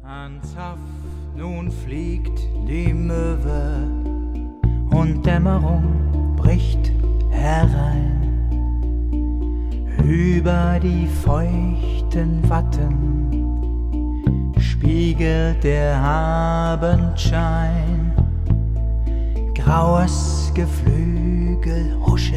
Anzaff, nun fliegt die Möwe und Dämmerung bricht herein. Über die feuchten Watten spiegelt der Abendschein. Graues Geflügel huschet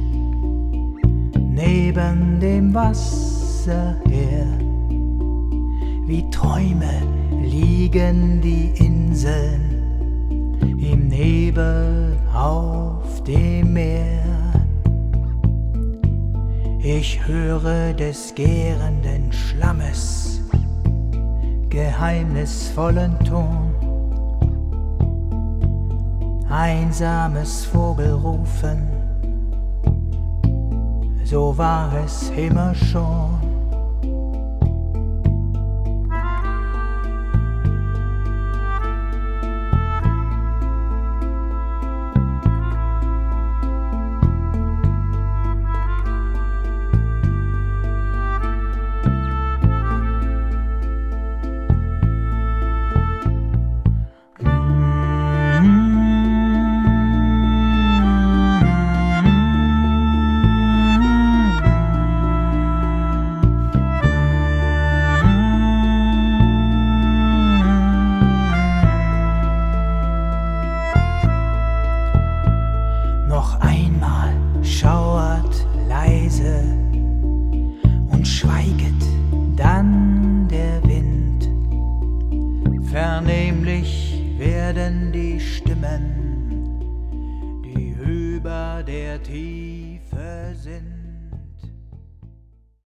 neben dem Wasser her. Wie Träume liegen die Inseln im Nebel auf dem Meer. Ich höre des gärenden Schlammes geheimnisvollen Ton. Einsames Vogelrufen, so war es immer schon. Noch einmal schauert leise und schweiget dann der Wind. Vernehmlich werden die Stimmen, die über der Tiefe